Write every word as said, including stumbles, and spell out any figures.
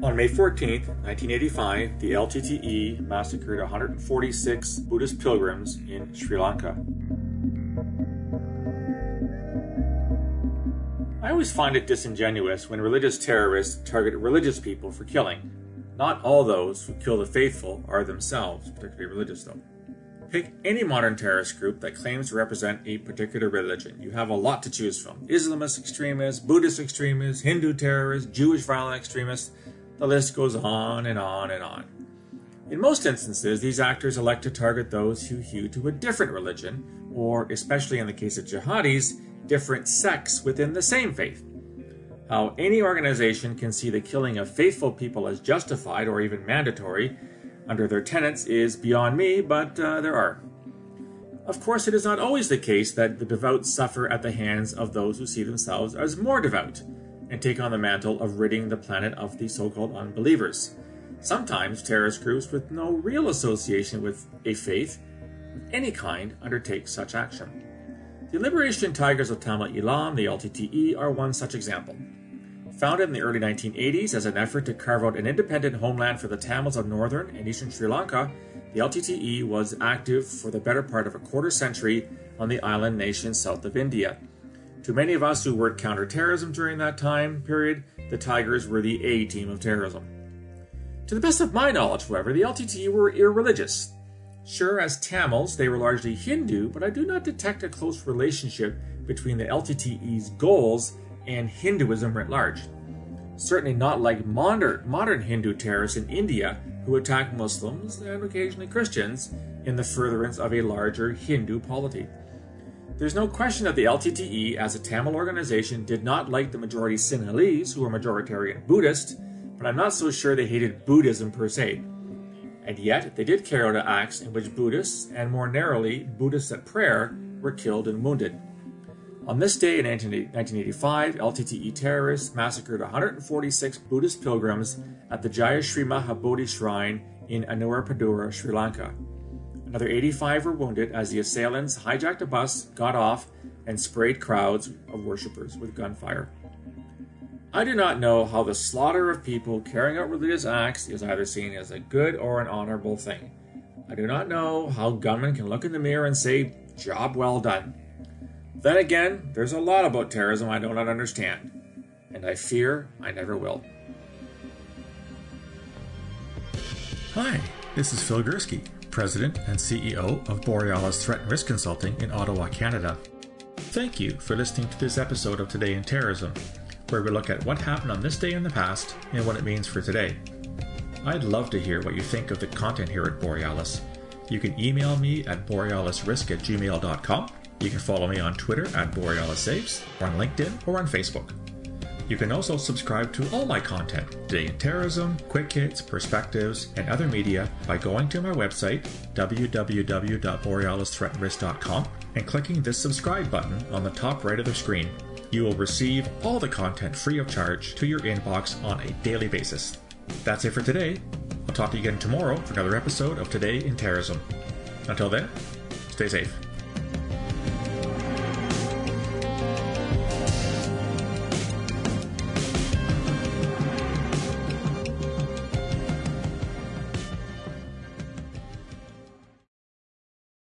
On May fourteenth, nineteen eighty-five, the L T T E massacred one hundred forty-six Buddhist pilgrims in Sri Lanka. I always find it disingenuous when religious terrorists target religious people for killing. Not all those who kill the faithful are themselves particularly religious, though. Pick any modern terrorist group that claims to represent a particular religion. You have a lot to choose from. Islamist extremists, Buddhist extremists, Hindu terrorists, Jewish violent extremists. The list goes on and on and on. In most instances, these actors elect to target those who hew to a different religion, or, especially in the case of jihadis, different sects within the same faith. How any organization can see the killing of faithful people as justified or even mandatory under their tenets is beyond me, but uh, there are. Of course, it is not always the case that the devout suffer at the hands of those who see themselves as more devout and take on the mantle of ridding the planet of the so-called unbelievers. Sometimes terrorist groups with no real association with a faith of any kind undertake such action. The Liberation Tigers of Tamil Eelam, the L T T E, are one such example. Founded in the early nineteen eighties as an effort to carve out an independent homeland for the Tamils of northern and eastern Sri Lanka, the L T T E was active for the better part of a quarter century on the island nation south of India. To many of us who worked counter-terrorism during that time period, the Tigers were the A-team of terrorism. To the best of my knowledge, however, the L T T E were irreligious. Sure, as Tamils, they were largely Hindu, but I do not detect a close relationship between the L T T E's goals and Hinduism writ large. Certainly not like modern, modern Hindu terrorists in India who attack Muslims and occasionally Christians in the furtherance of a larger Hindu polity. There's no question that the L T T E, as a Tamil organization, did not like the majority Sinhalese, who were majoritarian Buddhist, but I'm not so sure they hated Buddhism per se. And yet, they did carry out acts in which Buddhists, and more narrowly, Buddhists at prayer, were killed and wounded. On this day in nineteen eighty-five, L T T E terrorists massacred one hundred forty-six Buddhist pilgrims at the Jaya Sri Mahabodhi Shrine in Anuradhapura, Sri Lanka. Another eighty-five were wounded as the assailants hijacked a bus, got off, and sprayed crowds of worshippers with gunfire. I do not know how the slaughter of people carrying out religious acts is either seen as a good or an honorable thing. I do not know how gunmen can look in the mirror and say, "Job well done." Then again, there's a lot about terrorism I do not understand, and I fear I never will. Hi, this is Phil Gursky, President and C E O of Borealis Threat and Risk Consulting in Ottawa, Canada. Thank you for listening to this episode of Today in Terrorism, where we look at what happened on this day in the past and what it means for today. I'd love to hear what you think of the content here at Borealis. You can email me at borealisrisk at gmail dot com. You can follow me on Twitter at BorealisSaves, or on LinkedIn, or on Facebook. You can also subscribe to all my content, Today in Terrorism, Quick Hits, Perspectives, and other media by going to my website, w w w dot borealis threat and risk dot com, and clicking this subscribe button on the top right of the screen. You will receive all the content free of charge to your inbox on a daily basis. That's it for today. I'll talk to you again tomorrow for another episode of Today in Terrorism. Until then, stay safe.